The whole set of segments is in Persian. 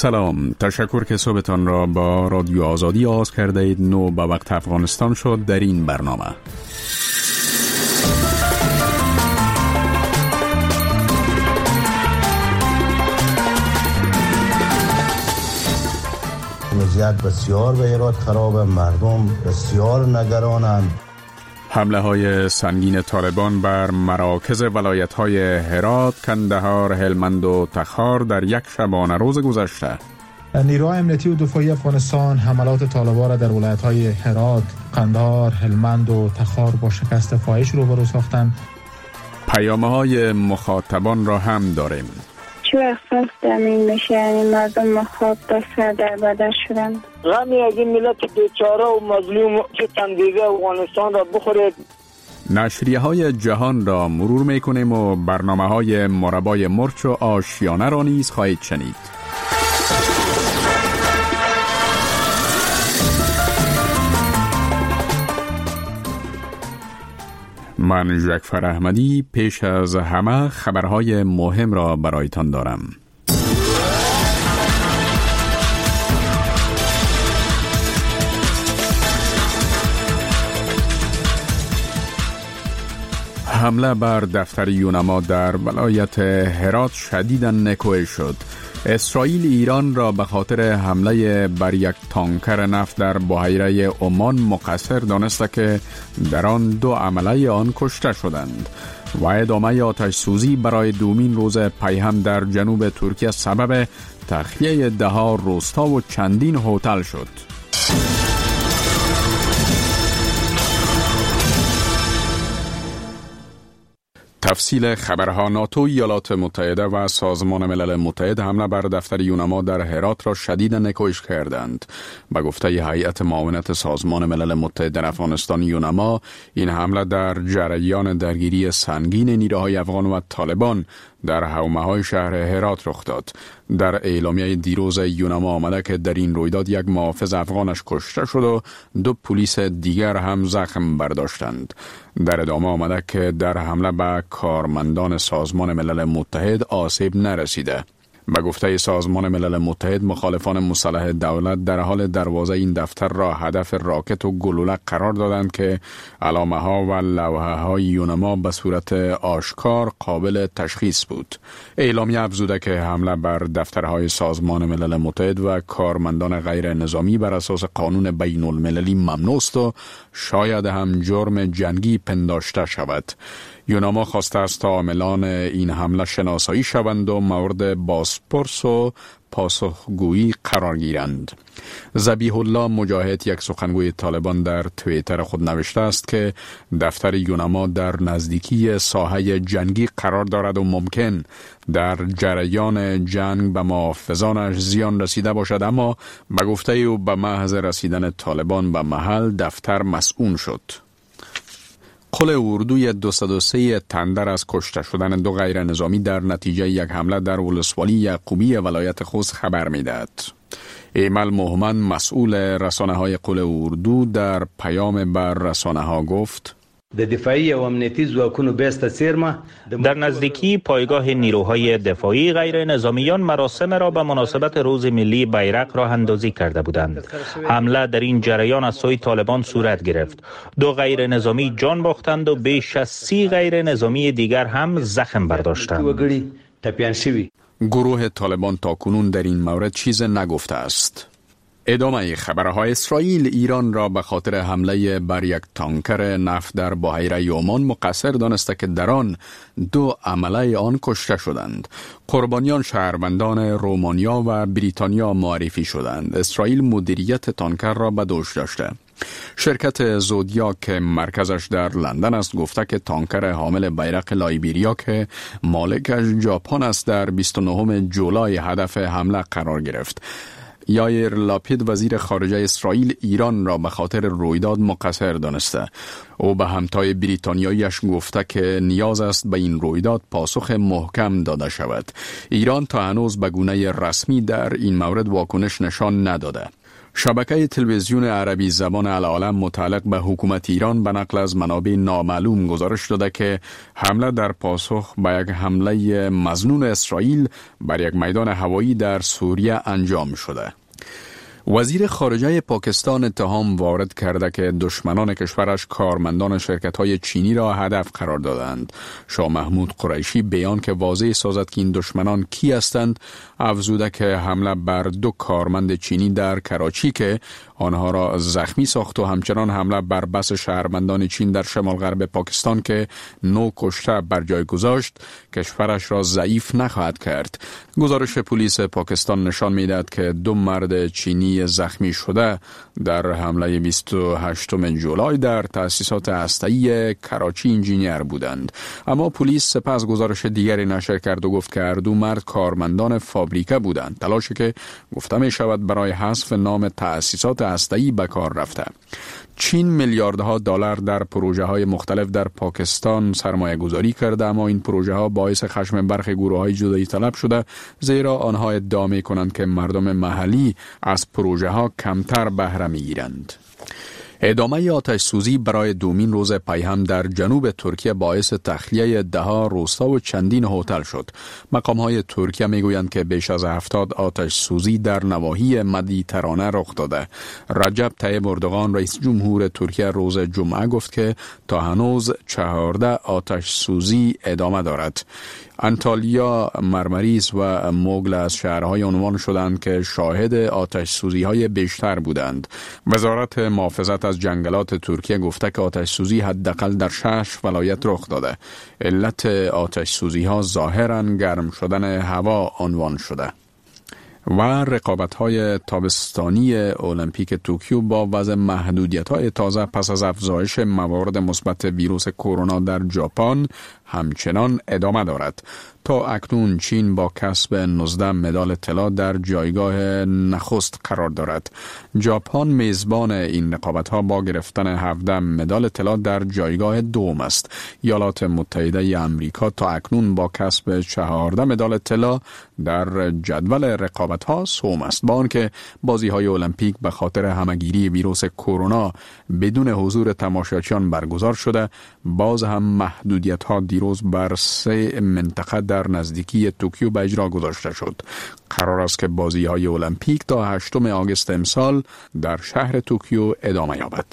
سلام، تشکر که صبحتان را با رادیو آزادی آغاز کرده اید. نو به وقت افغانستان شد. در این برنامه وضعیت بسیار به هرات خراب، مردم بسیار نگرانند. حمله های سنگین طالبان بر مراکز ولایت های هرات، کندهار، هلمند و تخار در یک شبانه روز گذشته. نیروهای امنیتی و دفاعی افغانستان حملات طالبان را در ولایت های هرات، کندهار، هلمند و تخار با شکست فاحش روبرو ساختند. پیامه های مخاطبان را هم داریم. چه وقت زمین میشه، یعنی مردم مخاطب سر در بدر شدن. غمی از این ملت بیچاره و مظلوم که تنگیزه افغانستان را بخورید. نشریه های جهان را مرور میکنیم و برنامه های مربای مرچ و آشیانه را نیز خواهید شنید. من ژکفر احمدی پیش از همه خبرهای مهم را برایتان دارم. حمله بر دفتر یونما در ولایت هرات شدیداً نکوهش شد. اسرائیل ایران را به خاطر حمله بر یک تانکر نفت در بحیره عمان مقصر دانسته که در آن 2 عمله آن کشته شدند و ادامه آتش سوزی برای دومین روز پیهم در جنوب ترکیه سبب تخلیه 10 روستا و چندین هتل شد. تفصیل خبرها. ناتو، ایالات متحده و سازمان ملل متحد حمله بر دفتر یونما در هرات را شدیداً نکوهش کردند. به گفته هیئت معاونت سازمان ملل متحد در افغانستان یونما، این حمله در جریان درگیری سنگین نیروهای افغان و طالبان در حومه‌های شهر هرات رخ داد. در اعلامیه دیروز یونما آمده که در این رویداد یک محافظ افغانش کشته شد و 2 پلیس دیگر هم زخم برداشتند. در ادامه آمده که در حمله به کارمندان سازمان ملل متحد آسیب نرسیده. به گفته سازمان ملل متحد، مخالفان مسلح دولت در حال دروازه این دفتر را هدف راکت و گلوله قرار دادند که علامه ها و لوحه های یونما به صورت آشکار قابل تشخیص بود. اعلامیه افزوده که حمله بر دفترهای سازمان ملل متحد و کارمندان غیر نظامی بر اساس قانون بین المللی ممنوع است و شاید هم جرم جنگی پنداشته شود. یونما خواسته است تا عاملان این حمله شناسایی شوند و مورد بازپرس و پاسخگویی قرار گیرند. ذبیح الله مجاهد، یک سخنگوی طالبان، در توییتر خود نوشته است که دفتر یونما در نزدیکی ساحه جنگی قرار دارد و ممکن در جریان جنگ به محافظانش زیان رسیده باشد، اما به گفته او به محض رسیدن طالبان به محل دفتر مسئول شد. قل اردوی 203 تندر از کشته شدن 2 غیر نظامی در نتیجه یک حمله در ولسوالی یعقوبی ولایت خوست خبر می‌دهد. ایمل محمد، مسئول رسانه‌های قل اردو، در پیام بر رسانه‌ها گفت: د دفاعی و امنیتی ځواکونو بیسته سیرمه در نزدیکی پایگاه نیروهای دفاعی غیر نظامیان مراسم را به مناسبت روز ملی بیرق راه اندازی کرده بودند. حمله در این جریان از سوی طالبان صورت گرفت. 2 غیر نظامی جان باختند و بیش از 30 غیر نظامی دیگر هم زخم برداشتند. گروه طالبان تاکنون در این مورد چیز نگفته است. ادامه خبرهای. اسرائیل ایران را به خاطر حمله بر یک تانکر نفت در بحیره عمان مقصر دانسته که در آن 2 عمله آن کشته شدند. قربانیان شهروندان رومانیا و بریتانیا معرفی شدند. اسرائیل مدیریت تانکر را به دوش داشته. شرکت زودیا که مرکزش در لندن است گفته که تانکر حامل بیرق لایبریا که مالکش ژاپن است در 29 جولای هدف حمله قرار گرفت. یایر لاپید، وزیر خارجه اسرائیل، ایران را به خاطر رویداد مقصر دانسته. او به همتای بریتانیایش گفته که نیاز است به این رویداد پاسخ محکم داده شود. ایران تا هنوز به گونه رسمی در این مورد واکنش نشان نداده. شبکه تلویزیون عربی زبان العالم متعلق به حکومت ایران به نقل از منابع نامعلوم گزارش داده که حمله در پاسخ به یک حمله مظنون اسرائیل بر یک میدان هوایی در سوریه انجام شده. وزیر خارجه پاکستان اتهام وارد کرده که دشمنان کشورش کارمندان شرکت‌های چینی را هدف قرار دادند. شاه محمود قریشی بیان که واضح سازد که این دشمنان کی هستند، افزوده که حمله بر 2 کارمند چینی در کراچی که آنها را زخمی ساخت و همچنان حمله بر بس شهروندان چین در شمال غرب پاکستان که 9 کشته بر جای گذاشت، کشورش را ضعیف نخواهد کرد. گزارش پلیس پاکستان نشان می‌دهد که 2 مرد چینی زخمی شده در حمله 28 جولای در تأسیسات هسته‌ای کراچی انجینیر بودند. اما پلیس سپس گزارش دیگری نشر کرد و گفت که هر 2 مرد کارمندان فابریکه بودند، تلاشی که گفته می شود برای حذف نام تأسیسات هسته‌ای به کار رفته. چین میلیاردها دلار در پروژه های مختلف در پاکستان سرمایه گذاری کرده، اما این پروژه ها باعث خشم برخی گروه های جدایی طلب شده، زیرا آنها ادعا می کنند که مردم محلی از پروژه ها کمتر بهره می گیرند. ادامه آتش سوزی برای دومین روز پی هم در جنوب ترکیه باعث تخلیه 10 روستا و چندین هتل شد. مقام‌های ترکیه میگویند که بیش از 70 آتش سوزی در نواحی مدیترانه رخ داده. رجب طیب اردوغان رئیس جمهور ترکیه روز جمعه گفت که تا هنوز 14 آتش سوزی ادامه دارد. انتالیا، مرمریز و موگل از شهرهای عنوان شدند که شاهد آتش سوزی های بیشتر بودند. وزارت محافظت از جنگلات ترکیه گفته که آتش سوزی حداقل در 6 ولایت رخ داده. علت آتش سوزی ها ظاهراً گرم شدن هوا عنوان شده. و رقابت‌های تابستانی المپیک توکیو با وضع محدودیت‌های تازه پس از افزایش موارد مثبت ویروس کرونا در ژاپن همچنان ادامه دارد. تا اکنون چین با کسب 19 مدال طلا در جایگاه نخست قرار دارد. ژاپن میزبان این رقابت‌ها با گرفتن 17 مدال طلا در جایگاه دوم است. ایالات متحده آمریکا تا اکنون با کسب 14 مدال طلا در جدول رقابت‌ها سوم است. با آنکه بازی‌های المپیک به خاطر همه‌گیری ویروس کرونا بدون حضور تماشاچیان برگزار شده، باز هم محدودیت‌ها دیروز بر 3 منطقه در نزدیکی توکیو به اجرا گذاشته شد. قرار است که بازی‌های المپیک تا 8 آگوست امسال در شهر توکیو ادامه یابد.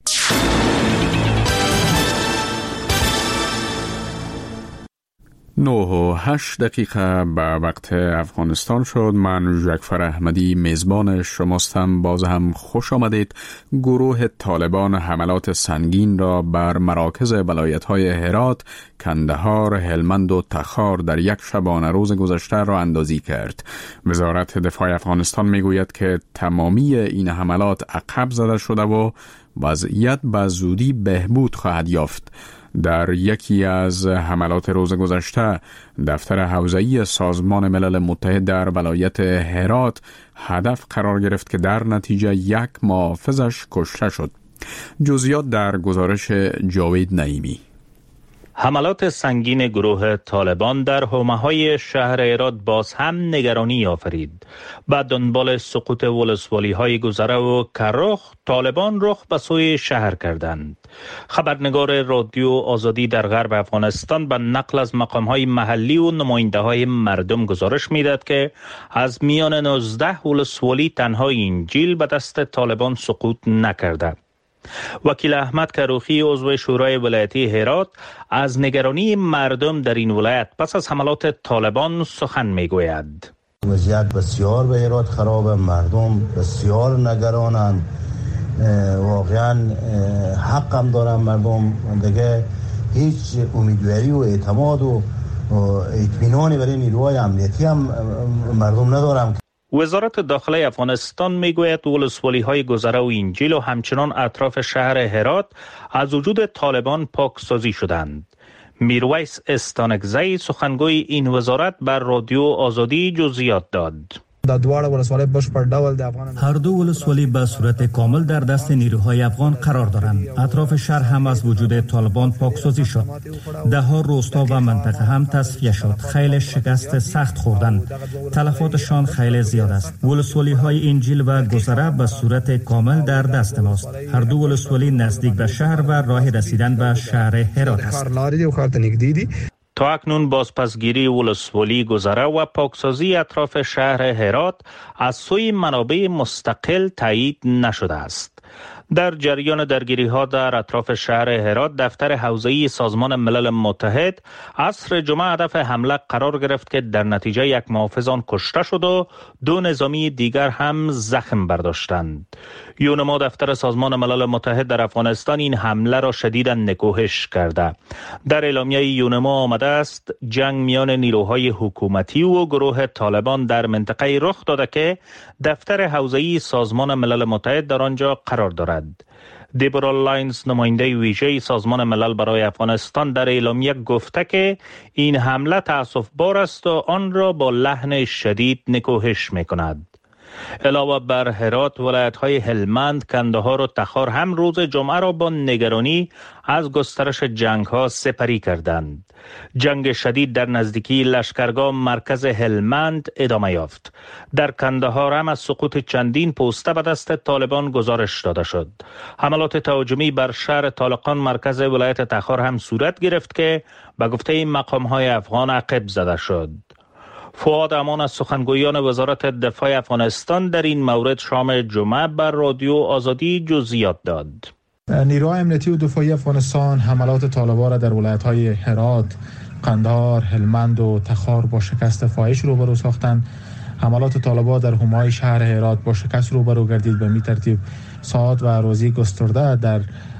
9:08 به وقت افغانستان شد. من جعفر احمدی میزبان شماستم. باز هم خوش آمدید. گروه طالبان حملات سنگین را بر مراکز ولایت‌های هرات، کندهار، هلمند و تخار در یک شبانه روز گذشته را اندازی کرد. وزارت دفاع افغانستان میگوید که تمامی این حملات عقب زده شده و وضعیت به زودی بهبود خواهد یافت. در یکی از حملات روز گذشته دفتر حوزه‌ای سازمان ملل متحد در ولایت هرات هدف قرار گرفت که در نتیجه 1 محافظش کشته شد. جزئیات در گزارش جاوید نعیمی. حملات سنگین گروه طالبان در حومه‌های شهر هرات باز هم نگرانی آفرید. بعد دنبال سقوط ولسوالی‌های گذره و کرخ، طالبان رخ به سوی شهر کردند. خبرنگار رادیو آزادی در غرب افغانستان به نقل از مقام‌های محلی و نماینده‌های مردم گزارش می‌دهد که از میان 19 ولسوالی تنها اینجیل به دست طالبان سقوط نکرده. وکیل احمد کروخی عضو شورای ولایتی هرات از نگرانی مردم در این ولایت پس از حملات طالبان سخن میگوید. وضعیت بسیار به هرات خراب، مردم بسیار نگرانند. واقعا حق هم دارن مردم، دیگه هیچ امیدواری و اعتماد و اطمینانی برای نیروهای امنیتی هم مردم ندارن. وزارت داخله افغانستان میگوید ولسوالی‌های گذره و اینجیل و همچنان اطراف شهر هرات از وجود طالبان پاکسازی شدند. میرویس استانکزی سخنگوی این وزارت بر رادیو آزادی جزئیات داد. هر دو ولسوالی به صورت کامل در دست نیروهای افغان قرار دارند. اطراف شهر هم از وجود طالبان پاکسازی شد. ده ها روستا و منطقه هم تصفیه شد. خیلی شکست سخت خوردند. تلفاتشان خیلی زیاد است. ولسوالی های انجیل و گذره به صورت کامل در دست ماست. هر دو ولسوالی نزدیک به شهر و راه رسیدن به شهر هرات است. تا اکنون بازپسگیری ولسوالی گذره و پاکسازی اطراف شهر هرات از سوی منابع مستقل تایید نشده است. در جریان درگیری ها در اطراف شهر هرات، دفتر حوزه‌ای سازمان ملل متحد عصر جمعه هدف حمله قرار گرفت که در نتیجه یک محافظ آن کشته شد و 2 نظامی دیگر هم زخم برداشتند. یونما دفتر سازمان ملل متحد در افغانستان این حمله را شدیداً نکوهش کرده. در اعلامیه یونما آمده است جنگ میان نیروهای حکومتی و گروه طالبان در منطقه رخ داده که دفتر حوزه‌ای سازمان ملل متحد در آنجا قرار دارد. دیبرا لاینز، نماینده ویژه سازمان ملل برای افغانستان، در اعلامیه گفته که این حمله تأسف‌بار است و آن را با لحن شدید نکوهش می‌کند. علاوه بر هرات، ولایت‌های هلمند، کندهار و تخار هم روز جمعه را با نگرانی از گسترش جنگ‌ها سپری کردند. جنگ شدید در نزدیکی لشکرگاه مرکز هلمند ادامه یافت. در کندهار هم از سقوط چندین پوسته به دست طالبان گزارش داده شد. حملات تهاجمی بر شهر طالقان مرکز ولایت تخار هم صورت گرفت که به گفته مقام‌های افغان عقب زده شد. فؤاد امان از سخنگویان وزارت دفاع افغانستان در این مورد شام جمعه بر رادیو آزادی جزئیات داد. نیروهای امنیتی و دفاعی افغانستان حملات طالبان را در ولایت‌های هرات، قندهار، هلمند و تخار با شکست فاحش روبرو ساختند. حملات طالبان در حومه شهر هرات با شکست روبرو گردید. به می ترتیب ساعات و روزی گسترده در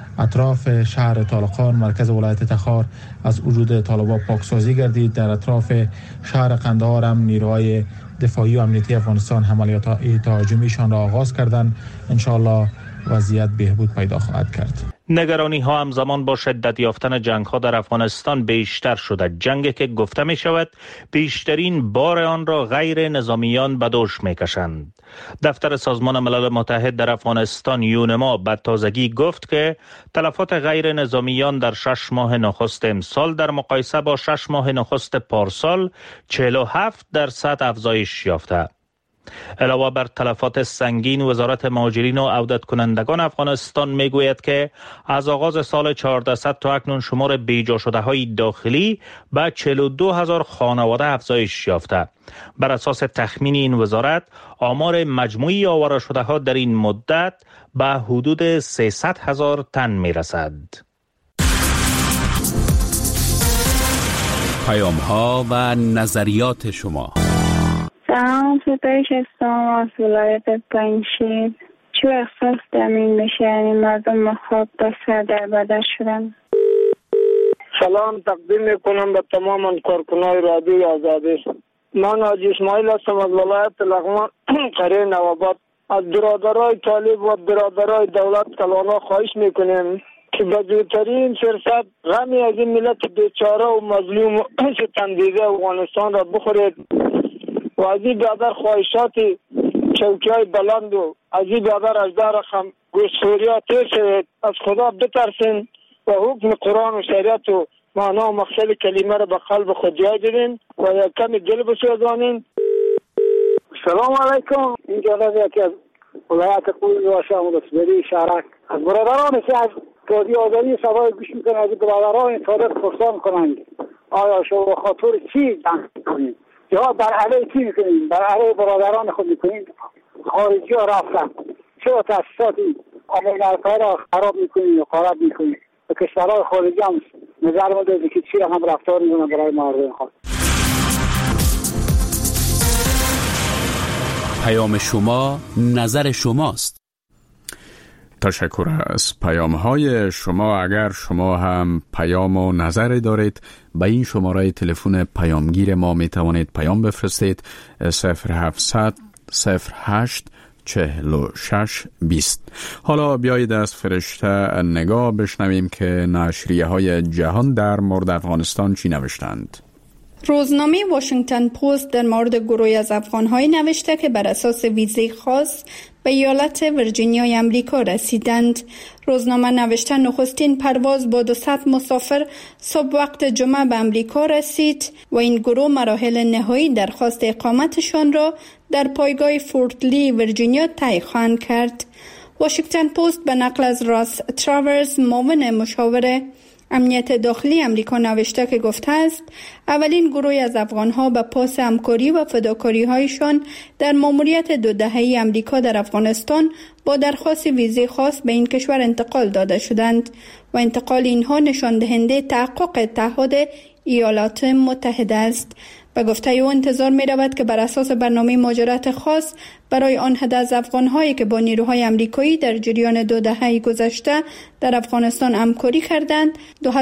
اطراف شهر طالقان مرکز ولایت تخار از وجود طالبان پاکسازی گردید. در اطراف شهر قندهار هم نیروهای دفاعی و امنیتی افغانستان حملات تهاجمیشان را آغاز کردند. انشاءالله وضعیت بهبود پیدا خواهد کرد. نگرانی ها همزمان با شدت یافتن جنگ ها در افغانستان بیشتر شده. جنگی که گفته می شود بیشترین بار آن را غیر نظامیان به دوش می کشند. دفتر سازمان ملل متحد در افغانستان یونما به تازگی گفت که تلفات غیر نظامیان در 6 ماه نخست امسال در مقایسه با 6 ماه نخست پارسال 47% افزایش یافته. علاوه بر تلفات سنگین، وزارت مهاجرین و عودت کنندگان افغانستان میگوید که از آغاز سال 1400 تا اکنون شمار بیجا شده های داخلی به 42,000 خانواده افزایش یافته. بر اساس تخمین این وزارت، آمار مجموعی آواره شده ها در این مدت به حدود 300,000 تن میرسد. پیام ها و نظریات شما. سلام، ستایش هستم از ولایت پنجشیر. چه احساس دمین میشه؟ یعنی مردم خواب تا سر در بدر شدن. سلام تقدیم میکنم به تمام کارکنای رادیوی آزادی. من حاجی اسماعیل هستم از ولایت لغمان قریه نواباد. از برادرای طالب و برادرای دولت کلانا خواهش میکنیم که به زودترین فرصت غمی از این ملت بیچاره و مظلوم ستمدیده افغانستان را بخورید و از این بیادر خواهشات چوکی های بلند و از این بیادر اجده رقم گوشتخوری ها تیر شوید. از خدا بترسین و حکم قرآن و شریعت و معنا و مقصد کلمه را به قلب خود جای دیدین و یک کمی دل بسوزانین. سلام علیکم. این جانب یکی از ولایت قوی و شام رسبری شهرک از برادران که از رادیو آزادی سوای گوش میکنن، از برادران صادق پرسان کنند آیا شما خاطر چی جنگ کنید یا بر علیه کی میکنید؟ بر علیه برادران خود میکنید؟ خارجی ها رفتن چرا تاسیساتی آمین الفای را خراب میکنید و خراب میکنید و کشورهای خارجی هم نظر مده که چی را هم رفتار میکنن برای مردم خود. پیام شما نظر شماست. تشکر از پیام های شما. اگر شما هم پیام و نظری دارید به این شماره تلفن پیامگیر ما می توانید پیام بفرستید 0700 08 46 20. حالا بیایید از فرشته نگاه بشنویم که نشریه های جهان در مورد افغانستان چی نوشتند. روزنامه واشنگتن پست در مورد گروهی از افغان‌های نوشته که بر اساس ویزای خاص به ایالت ویرجینیای امریکا رسیدند. روزنامه نوشته نخستین پرواز با 200 مسافر صبح وقت جمعه به امریکا رسید و این گروه مراحل نهایی درخواست اقامتشان را در پایگاه فورت لی ویرجینیا طی خواهند کرد. واشنگتن پست به نقل از راس تراورز معاون مشاور امنیت داخلی امریکا نوشته که گفته است اولین گروهی از افغانها به پاس همکاری و فداکاری‌هایشان در ماموریت 2 دهه‌ای امریکا در افغانستان با درخواست ویزای خاص به این کشور انتقال داده شدند و انتقال اینها نشان دهنده تحقق اتحاد ایالات متحده است. به گفته او انتظار می رود که بر اساس برنامه مهاجرت خاص برای آن عده از افغان‌هایی که با نیروهای امریکایی در جریان 2 دهه گذشته در افغانستان همکاری کردند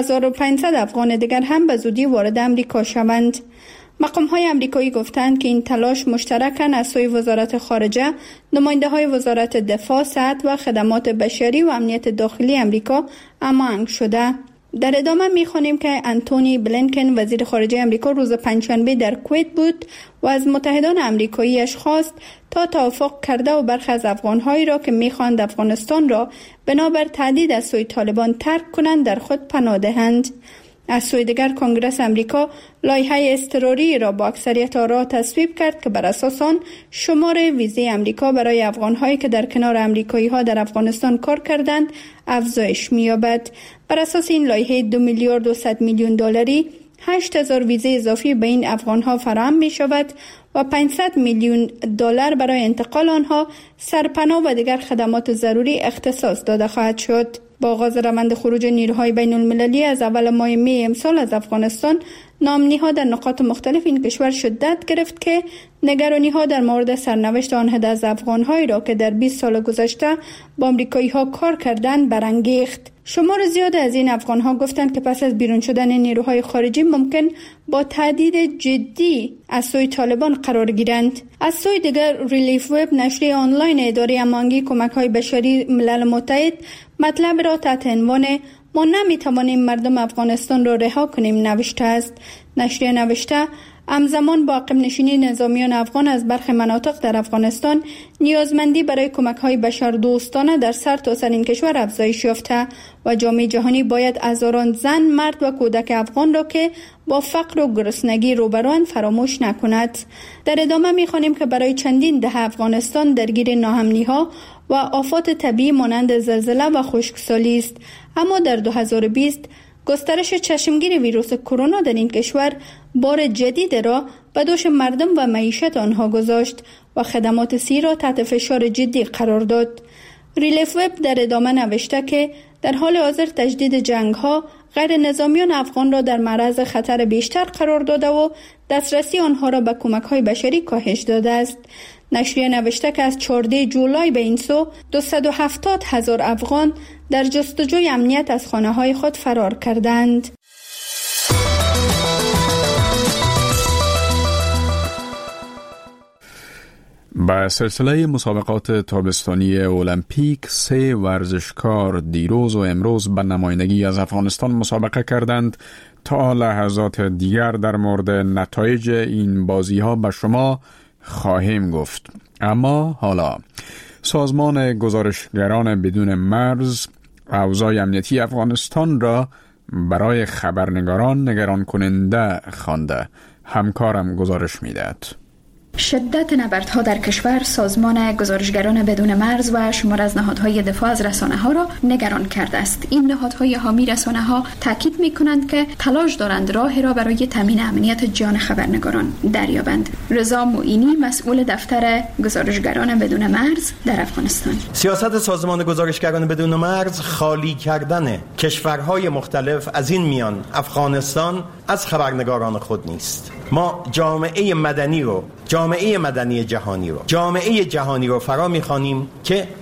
2500 افغان دیگر هم به زودی وارد امریکا شوند. مقام‌های امریکایی گفتند که این تلاش مشترکاً از سوی وزارت خارجه، نماینده‌های وزارت دفاع، صحت و خدمات بشری و امنیت داخلی امریکا هماهنگ شده. در ادامه می‌خوانیم که انتونی بلینکن وزیر خارجه امریکا روز پنجشنبه در کویت بود و از متحدان امریکایی‌اش خواست تا توافق کرده و برخی از افغان‌هایی را که می‌خواهند افغانستان را بنابر تهدید از سوی طالبان ترک کنند در خود پناه دهند. از سوی دیگر کنگره امریکا لایحه اضطراری را با اکثریت آرا تصویب کرد که بر اساس آن شمار ویزای امریکا برای افغان‌هایی که در کنار امریکایی‌ها در افغانستان کار کردند افزایش می‌یابد. بر اساس این لایحه 2 میلیارد و 100 میلیون دلاری 8000 ویزای اضافی به این افغان‌ها فراهم می‌شود و 500 میلیون دلار برای انتقال آنها، سرپناه و دیگر خدمات ضروری اختصاص داده خواهد شد. با آغاز روند خروج نیروهای بین المللی از اول ماه می امسال از افغانستان، ناامنی‌ها در نقاط مختلف این کشور شدت گرفت که نگرانی‌ها در مورد سرنوشت آن عده از افغان‌هایی را که در 20 سال گذشته با آمریکایی‌ها کار کردند برانگیخت. شمار زیاد از این افغان‌ها گفتند که پس از بیرون شدن نیروهای خارجی ممکن با تهدید جدی از سوی طالبان قرار گیرند. از سوی دیگر ریلیف وب، نشریه آنلاین اداره هماهنگی کمک‌های بشری ملل متحد، مطلب را تحت عنوان ما نمی‌توانیم مردم افغانستان را رها کنیم نوشته است. نشریه نوشته همزمان با عقب نشینی نظامیان افغان از برخی مناطق در افغانستان، نیازمندی برای کمک‌های بشردوستانه در سرتاسر این کشور افزایش یافته و جامعه جهانی باید هزاران زن، مرد و کودک افغان را که با فقر و گرسنگی روبروند فراموش نکند. در ادامه می‌خوانیم که برای چندین دهه افغانستان درگیر ناامنی‌ها و آفات طبیعی مانند زلزله و خشکسالی است، اما در 2020 گسترش چشمگیر ویروس کرونا در این کشور بار جدید را به دوش مردم و معیشت آنها گذاشت و خدمات صحی را تحت فشار جدی قرار داد. ریلیف وب در ادامه نوشته که در حال حاضر تجدید جنگ‌ها غیر نظامیان افغان را در معرض خطر بیشتر قرار داده و دسترسی آنها را به کمک‌های بشری کاهش داده است. نشریه نوشته که از 14 جولای به این سو 270,000 افغان در جستجوی امنیت از خانه‌های خود فرار کردند. به سلسله مسابقات تابستانی المپیک 3 ورزشکار دیروز و امروز به نمایندگی از افغانستان مسابقه کردند. تا لحظات دیگر در مورد نتایج این بازی‌ها به شما خواهیم گفت. اما حالا سازمان گزارشگران بدون مرز اوضاع امنیتی افغانستان را برای خبرنگاران نگران کننده خوانده. همکارم گزارش میدهد. شدت نبردها در کشور سازمان گزارشگران بدون مرز و شمار از نهادهای دفاع از رسانه‌ها را نگران کرده است. این نهادهای حامی رسانه‌ها تاکید می‌کنند که تلاش دارند راهی را برای تامین امنیت جان خبرنگاران دریابند. رضا معینی، مسئول دفتر گزارشگران بدون مرز در افغانستان: سیاست سازمان گزارشگران بدون مرز خالی کردن کشورهای مختلف از این میان افغانستان از خبرنگاران خود نیست. ما جامعه مدنی جهانی رو فرا می‌خوانیم که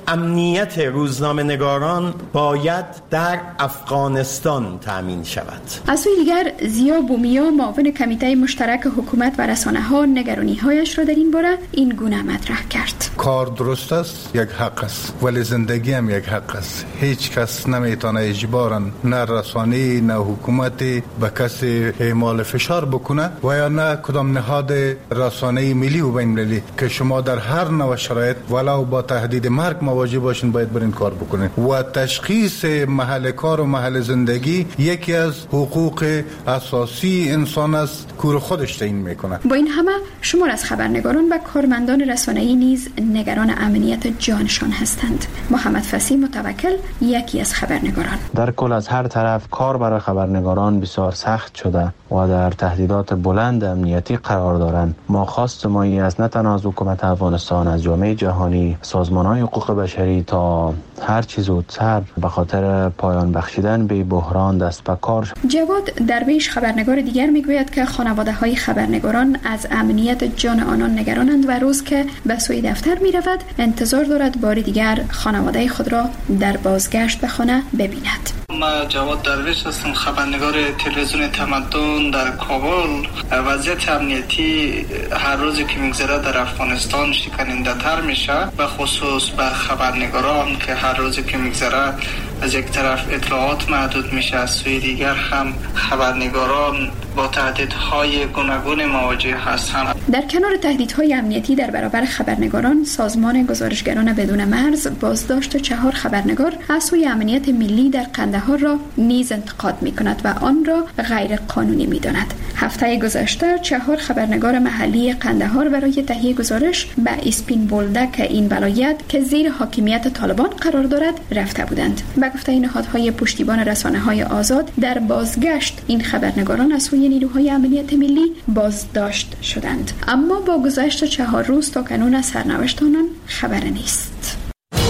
امنیت روزنامه نگاران باید در افغانستان تامین شود. از سوی دیگر زیا بومیا معاون کمیته مشترک حکومت و رسانه‌ها نگرانی‌هایش را در این باره این گونه مطرح کرد. کار درست است، یک حق است، ولی زندگی هم یک حق است. هیچ کس نمیتونه اجباراً نه رسانه نه حکومت به کسی اعمال فشار بکنه و یا نه کدام نهاد رسانه ملی و بین المللی که شما در هر نوع شرایط ولو با تهدید مرگ مواجه باشین باید برین کار بکنین. و تشخیص محل کار و محل زندگی یکی از حقوق اساسی انسان است که خودش تعیین میکنه. با این همه شمار از خبرنگاران و کارمندان رسانه‌ای نیز نگران امنیت جانشان هستند. محمد فصیح متوکل یکی از خبرنگاران: در کل از هر طرف کار برای خبرنگاران بسیار سخت شده و در تهدیدات بلند امنیتی قرار دارند. ما خواست ما این است نه تنها از حکومت افغانستان، از جامعه جهانی، سازمان‌های حقوق بشری تا هر چیز زودتر به خاطر پایان بخشیدن به بحران دست به کار شد. جواد درویش خبرنگار دیگر میگوید که خانواده‌های خبرنگاران از امنیت جان آنان نگرانند و روز که به سوی دفتر می‌رود انتظار دارد بار دیگر خانواده خود را در بازگشت به خانه ببیند. ما جواد درویش هستم، خبرنگار تلویزیون تمدن در کابل. وضعیت امنیتی هر روزی که میگذره در افغانستان شکننده تر میشه، به خصوص بر خبرنگاران که هر روزی که میگذره از یک طرف اطلاعات محدود میشه، از سوی دیگر هم خبرنگاران با تهدیدهای گوناگون مواجه هستند. در کنار تهدیدهای امنیتی در برابر خبرنگاران، سازمان گزارشگران بدون مرز بازداشت 4 خبرنگار از سوی امنیت ملی در قندهار را نیز انتقاد میکند و آن را غیر قانونی میداند. هفته گذشته 4 خبرنگار محلی قندهار برای تهیه گزارش به اسپین بولدک این ولایت که زیر حاکمیت طالبان قرار دارد رفته بودند. به گفته نهادهای پشتیبان رسانه‌های آزاد، در بازگشت این خبرنگاران از سوی نیروهای امنیت ملی بازداشت شدند، اما با گذشت 4 روز تا کنون از سرنوشت آنان خبری نیست.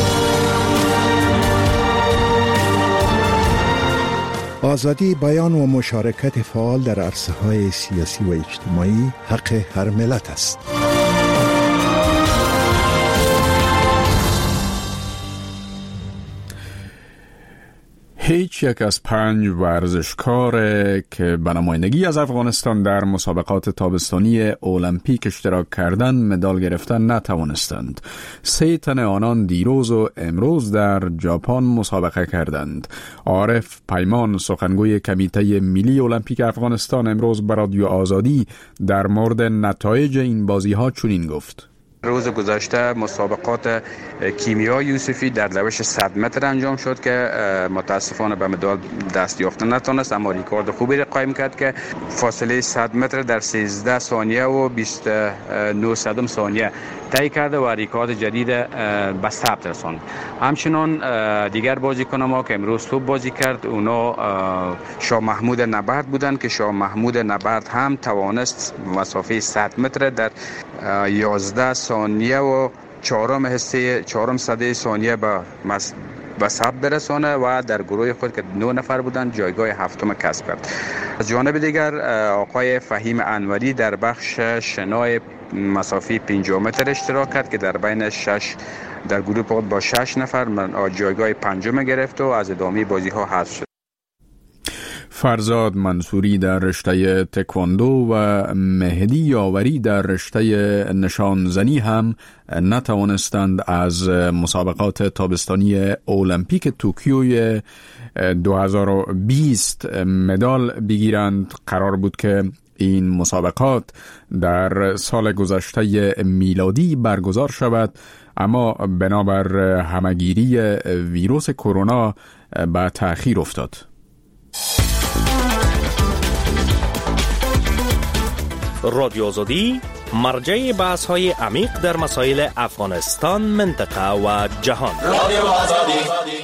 آزادی بیان و مشارکت فعال در عرصه‌های سیاسی و اجتماعی حق هر ملت است. هیچ یک از 5 ورزشکار که به نمایندگی از افغانستان در مسابقات تابستانی المپیک اشتراک کردند مدال گرفتن نتوانستند. 3 تن آنان دیروز و امروز در ژاپن مسابقه کردند. عارف پیمان، سخنگوی کمیته ملی المپیک افغانستان، امروز به رادیو آزادی در مورد نتایج این بازی‌ها چنین گفت: روز گذشته مسابقات کیمیا یوسفی در روش 100 متر انجام شد که متاسفانه به مدال دست یافتن نتونست، اما ریکورد خوبی را قائم کرد که فاصله 100 متر در 13 ثانیه و 29 صدم ثانیه طی کرده و ریکورد جدید به ثبت رساند. همچنان دیگر بازیکن ما که امروز خوب بازی کرد اونا شاه محمود نبرد بودند که شاه محمود نبرد هم توانست مسافه 100 متر در 11 ثانیه و 4 صده ثانیه به ثبت برسانه و در گروه خود که 9 نفر بودند جایگاه 7م کسب کرد. از جانب دیگر آقای فهیم انوری در بخش شنای مسافه 50 متر اشتراک کرد که در بین 6 در گروه خود با 6 نفر جایگاه 5م گرفت و از ادامه بازی ها حذف شد. فرزاد منصوری در رشته تکواندو و مهدی یاوری در رشته نشانزنی هم نتوانستند از مسابقات تابستانی المپیک توکیو 2020 مدال بگیرند. قرار بود که این مسابقات در سال گذشته میلادی برگزار شود، اما بنابر همهگیری ویروس کرونا به تأخیر افتاد. رادیو آزادی مرجع بحث‌های عمیق در مسائل افغانستان، منطقه و جهان. رادیو آزادی.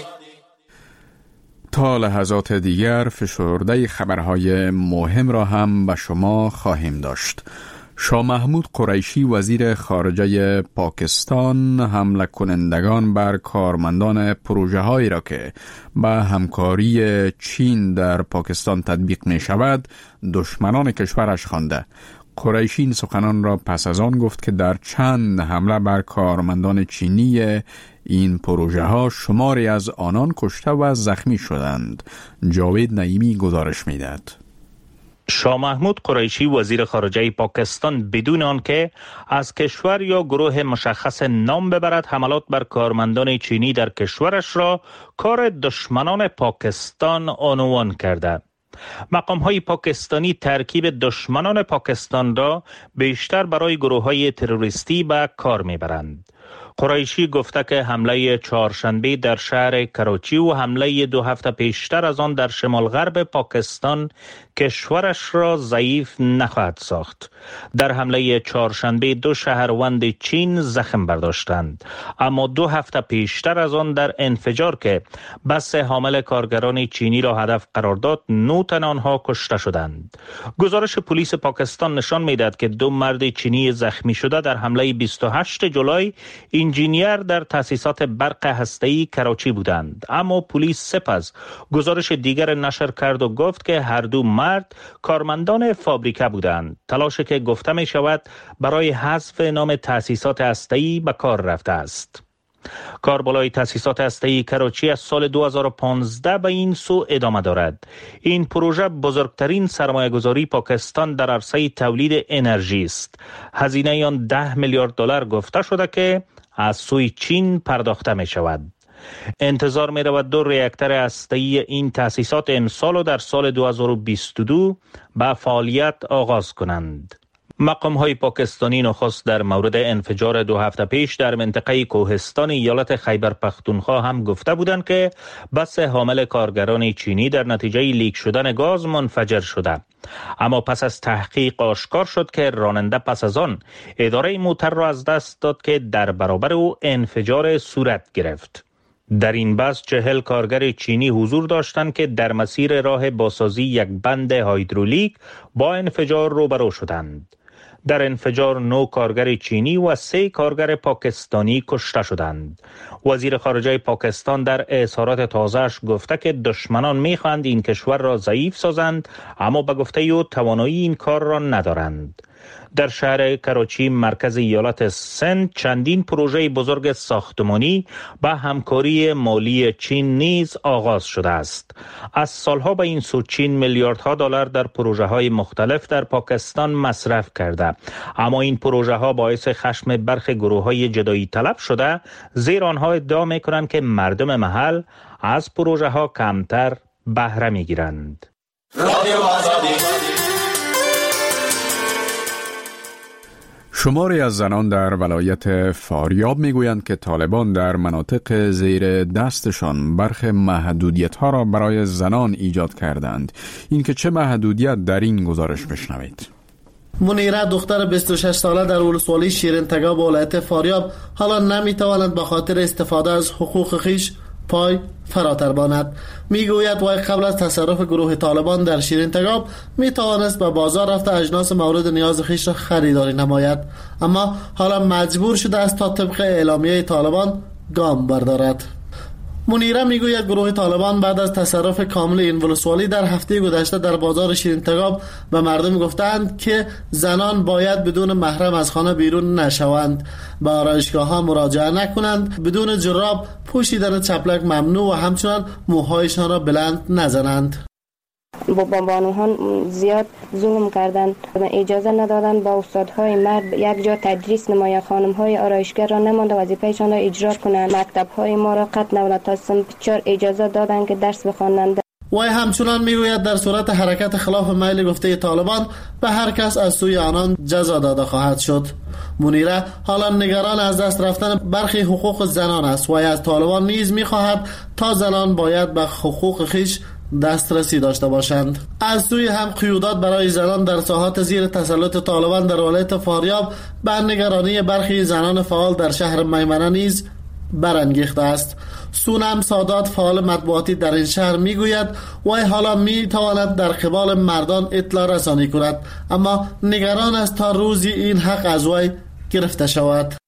تا لحظات دیگر فشرده خبرهای مهم را هم به شما خواهیم داشت. شاه محمود قریشی وزیر خارجه پاکستان حمله کنندگان بر کارمندان پروژه هایی را که به همکاری چین در پاکستان تطبیق می شود دشمنان کشورش خوانده. قریشی این سخنان را پس از آن گفت که در چند حمله بر کارمندان چینی این پروژه ها شماری از آنان کشته و زخمی شدند. جاوید نعیمی گزارش می‌دهد. شاه محمود قریشی وزیر خارجه پاکستان بدون آنکه از کشور یا گروه مشخص نام ببرد حملات بر کارمندان چینی در کشورش را کار دشمنان پاکستان عنوان کرده. مقام‌های پاکستانی ترکیب دشمنان پاکستان را بیشتر برای گروه‌های تروریستی به کار می‌برند. قریشی گفته که حمله چهارشنبه در شهر کراچی و حمله 2 هفته پیشتر از آن در شمال غرب پاکستان کشورش را ضعیف نخواهد ساخت. در حمله چهارشنبه 2 شهروند چین زخم برداشتند، اما 2 هفته پیشتر از آن در انفجار که بس حامل کارگران چینی را هدف قرار داد 9 تن آنها کشته شدند. گزارش پلیس پاکستان نشان می‌دهد که 2 مرد چینی زخمی شده در حمله 28 جولای انجینیر در تأسیسات برق هسته‌ای کراچی بودند، اما پلیس سپس گزارش دیگر نشر کرد و گفت که هر 2 مرد کارمندان فابریکه بودند. تلاشی که گفته می شود برای حذف نام تأسیسات هسته‌ای به کار رفته است. کاربلای تأسیسات هسته‌ای کراچی از سال 2015 به این سو ادامه دارد. این پروژه بزرگترین سرمایه‌گذاری پاکستان در عرصه تولید انرژی است. هزینه آن 10 میلیارد دلار گفته شده که از سوی چین پرداخته می شود. انتظار می رود 2 راکتور هسته‌ای این تأسیسات امسال و در سال 2022 به فعالیت آغاز کنند. مقام‌های پاکستانی نخست در مورد انفجار 2 هفته پیش در منطقه کوهستان ایالت خیبر پختونخوا هم گفته بودند که بس حامل کارگران چینی در نتیجه لیک شدن گاز منفجر شده. اما پس از تحقیق آشکار شد که راننده پس از آن اداره موتر را از دست داد که در برابر او انفجار صورت گرفت. در این بس 40 کارگر چینی حضور داشتند که در مسیر راه بازسازی یک بند هایدرولیک با انفجار روبرو شدند. در انفجار 9 کارگر چینی و 3 کارگر پاکستانی کشته شدند. وزیر خارجه پاکستان در اظهارات تازه‌اش گفته که دشمنان می‌خواهند این کشور را ضعیف سازند، اما به گفته او توانایی این کار را ندارند. در شهر کراچی مرکز ایالت سند چندین پروژه بزرگ ساختمانی با همکاری مالی چین نیز آغاز شده است. از سالها به این سو چین میلیاردها دلار در پروژه های مختلف در پاکستان مصرف کرده، اما این پروژه ها باعث خشم برخی گروه های جدایی طلب شده، زیرا آنها ادعا می کنند که مردم محل از پروژه ها کمتر بهره می گیرند. شماری از زنان در ولایت فاریاب میگویند که طالبان در مناطق زیر دستشان برخی محدودیت‌ها را برای زنان ایجاد کردند. این که چه محدودیت در این گزارش بشنوید. منیره دختر 26 ساله در ولسوالی شیرین تگاب ولایت فاریاب حالا نمیتواند به خاطر استفاده از حقوق خیش پای فراتر باند. میگوید وای قبل از تصرف گروه طالبان در شیرین تگاب میتوانست به بازار رفته اجناس مورد نیاز خیش را خریداری نماید، اما حالا مجبور شده است تا طبق اعلامیه طالبان گام بردارد. منیره میگوید گروه طالبان بعد از تصرف کامل این ولسوالی در هفته گذشته در بازار شیرین تگاب به مردم گفتند که زنان باید بدون محرم از خانه بیرون نشوند، به آرایشگاه ها مراجعه نکنند، بدون جراب پوشیدن چپلک ممنوع و همچنان موهایشان را بلند نزنند. با بانوان زیاد ظلم کردند، اجازه ندادند با استادهای مرد یک جا تدریس نمایند، خانمهای آرایشگر را نمانده وظیفه‌شان را اجرا کنند، مکتب‌های ما را قطع نمودند تا صنف 4 اجازه دادند که درس بخوانند. وی همچنان میگوید در صورت حرکت خلاف میل گفته طالبان به هر کس از سوی آنان جزا داده خواهد شد. منیره حالا نگران از دست رفتن برخی حقوق زنان است و از طالبان نیز میخواهد تا زنان باید به حقوق خیش دسترسی داشته باشند. از سوی هم قیودات برای زنان در ساحات زیر تسلط طالبان در ولایت فاریاب به نگرانی برخی زنان فعال در شهر میمنه نیز برانگیخته است. سونم سادات فعال مطبوعاتی در این شهر میگوید وی حالا میتواند در قبال مردان اطلاع رسانی کند، اما نگران است تا روزی این حق از وی گرفته شود.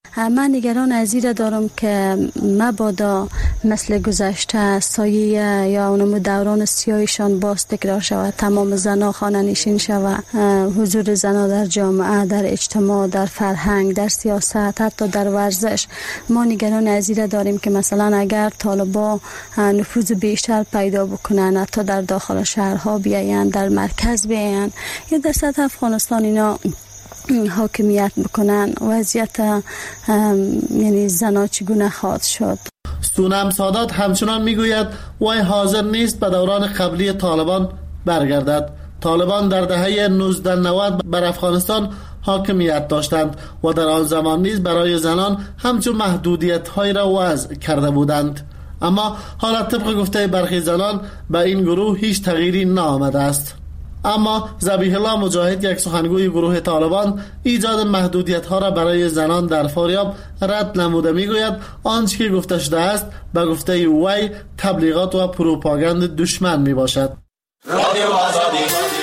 من نگران از این دارم که مبادا مثل گذشته سایه یا اونمو دوران سیاهشان باز تکرار شود، تمام زنها خانه نشین شود، حضور زنها در جامعه، در اجتماع، در فرهنگ، در سیاست، حتی در ورزش. ما نگران از این داریم که مثلا اگر طالبا نفوذ بیشتر پیدا بکنن، حتی در داخل شهرها بیاین، در مرکز بیاین یا در سطح افغانستان اینا حاکمیت بکنن، وضعیت یعنی زنا چگونه خواهد شد؟ سونم سادات همچنان میگوید وای حاضر نیست به دوران قبلی طالبان برگردد. طالبان در دهه 1990 بر افغانستان حاکمیت داشتند و در آن زمان نیز برای زنان همچون محدودیت‌هایی را وضع کرده بودند، اما حالا طبق گفته برخی زنان به این گروه هیچ تغییری نآمده است. اما ذبیح الله مجاهد، یک سخنگوی گروه طالبان، ایجاد محدودیت ها را برای زنان در فاریاب رد نموده میگوید آنچه که گفته شده است به گفته وی تبلیغات و پروپاگاند دشمن می باشد. رادیو آزادی.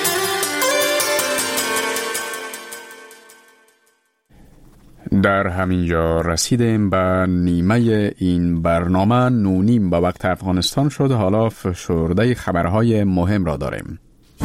در همینجا رسیدیم به نیمه این برنامه. 9:30 به وقت افغانستان شد. حالا فشرده خبرهای مهم را داریم.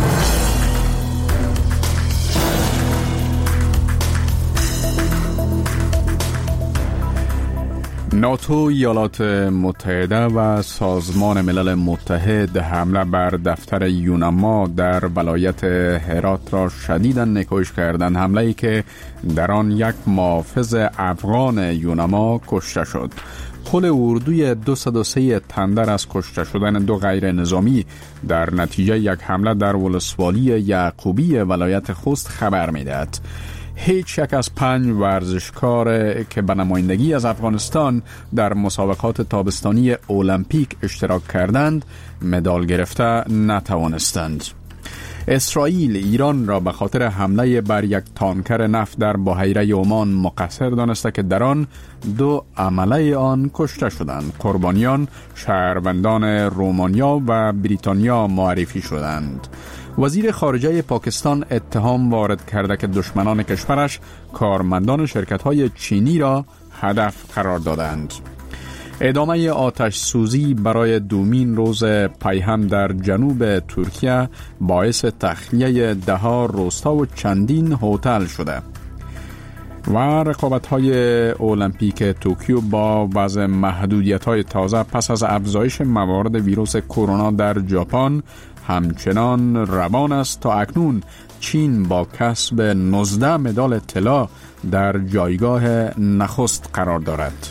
ناتو، ایالات متحده و سازمان ملل متحد حمله بر دفتر یونما در ولایت هرات را شدیداً نکوش کردند. حمله‌ای که در آن یک محافظ افغان یونما کشته شد. قول اردوی 203 تندر از کشته شدن 2 غیر نظامی در نتیجه یک حمله در ولسوالی یعقوبی ولایت خوست خبر می‌دهد. هیچ یک از 5 ورزشکار که به نمایندگی از افغانستان در مسابقات تابستانی المپیک اشتراک کردند مدال گرفته نتوانستند. اسرائیل ایران را به خاطر حمله بر یک تانکر نفت در بحیره عمان مقصر دانسته که در آن 2 عمله آن کشته شدند. قربانیان شهروندان رومانیا و بریتانیا معرفی شدند. وزیر خارجه پاکستان اتهام وارد کرده که دشمنان کشورش کارمندان شرکت‌های چینی را هدف قرار دادند. ادامه آتش سوزی برای دومین روز پیهم در جنوب ترکیه باعث تخلیه 10 روستا و چندین هتل شده. و رقابت‌های المپیک توکیو با وضع محدودیت‌های تازه پس از افزایش موارد ویروس کرونا در ژاپن همچنان روان است. تا اکنون چین با کسب 19 مدال طلا در جایگاه نخست قرار دارد.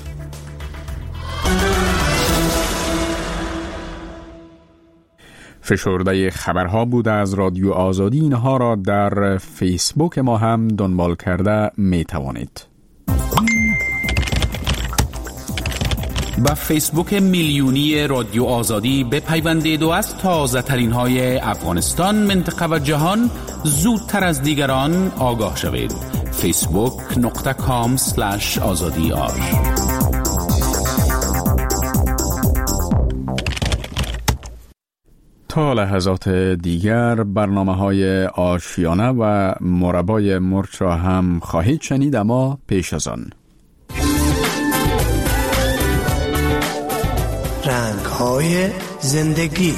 فشرده خبرها بود از رادیو آزادی. اینها را در فیسبوک ما هم دنبال کرده می توانید. با فیسبوک میلیونی رادیو آزادی بپیوندید و از تازه ترین های افغانستان، منطقه و جهان زودتر از دیگران آگاه شوید. facebook.com/azadiar. تا لحظات دیگر برنامه‌های آشیانه و مربای مرچ را هم خواهید شنید، اما پیش از آن رنگ‌های زندگی.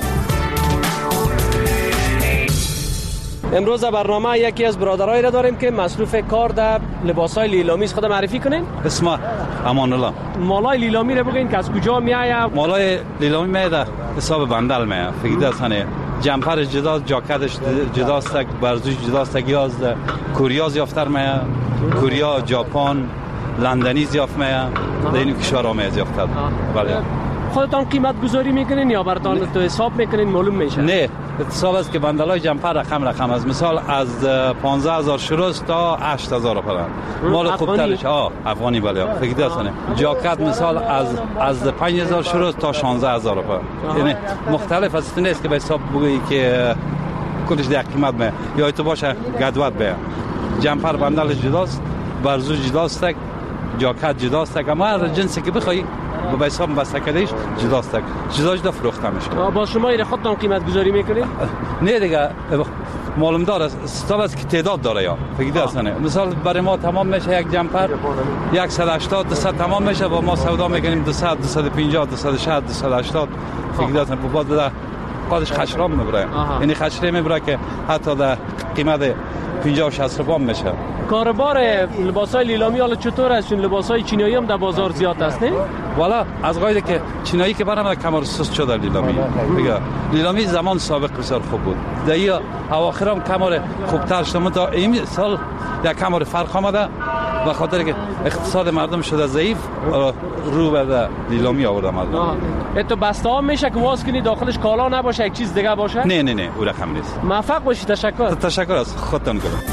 امروز در برنامه یکی از برادرایی را داریم که مصروف کار در لباسای لیلامی است. خود معرفی کنین. اسم امان الله. مالای لیلامی را بگین که از کجا میآید؟ مالای لیلامی میاد حساب بندل میاد. فکر دستانه جمپر جدا، جاکتش جداست، برزوش جداست، گیاز کوریا زیافتر میاد، کوریا، ژاپن، لندنی زیافت میاد. در این کشورها میاد زیافتر. بله. خودتان قیمت گذاری میکنین یا براتون تو حساب میکنین معلوم میشه؟ نه، حساب است که بندلای جمپر رقم از مثال از 15000 شروع تا 8000 پران. مال خوبترش افغانی بله. فکر دستانه جاکت مثال از 5000 شروع تا 16000 پران. یعنی مختلف است، نیست که به حساب بگویی که کلش در قیمت میاد یا تو باشه گدوت بیاد. جمپر بندلش جداست، برزو جداست، جاکت جداست، اما هر جنسی که بخوای با حساب بستکدیش جدا فروخته میشه. با شما این خودتان قیمت گذاری میکنید؟ نه دیگه معلوم داره استال است که تعداد داره یا فکر هستنه. مثال برای ما تمام میشه یک جمپر 180 200 تمام میشه و ما سودا میکنیم 200 250 260 280 فکر هستن. بعد در قادش خشرام میبره، یعنی خشره میبره که حتی در قیمت 50 و 60 روپا میشه. کاربار لباسای لیلامی حالا چطور است؟ چون لباسای چینایی هم در بازار زیاد است نه؟ والا از قاعده که چینایی که برام کمر سست شده لیلامی. میگه لیلامی زمان سابق بسیار خوب بود. در اواخرام کمر خوبتر شده، تا این سال یک کمر فرق آمده به خاطر که اقتصاد مردم شده ضعیف، رو به لیلامی آورده مردم. تو بسته ها میشه که واس کنی داخلش کالا نباشه یک چیز دیگه باشه؟ نه اون رقم نیست. موفق باشی. تشکر از خودتون گرم.